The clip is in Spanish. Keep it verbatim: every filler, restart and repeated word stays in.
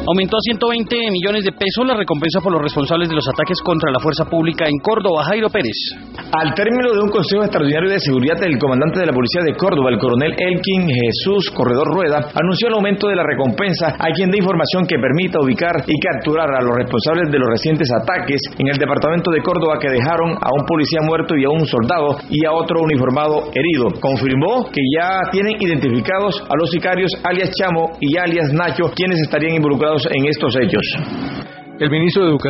Aumentó a ciento veinte millones de pesos la recompensa por los responsables de los ataques contra la fuerza pública en Córdoba. Jairo Pérez. Al término de un consejo extraordinario de seguridad, el comandante de la policía de Córdoba, el coronel Elkin Jesús Corredor Rueda, anunció el aumento de la recompensa a quien dé información que permita ubicar y capturar a los responsables de los recientes ataques en el departamento de Córdoba que dejaron a un policía muerto y a un soldado y a otro uniformado herido. Confirmó que ya tienen identificados a los sicarios alias Chamo y alias Nacho, quienes estarían involucrados en estos hechos. El ministro de Educación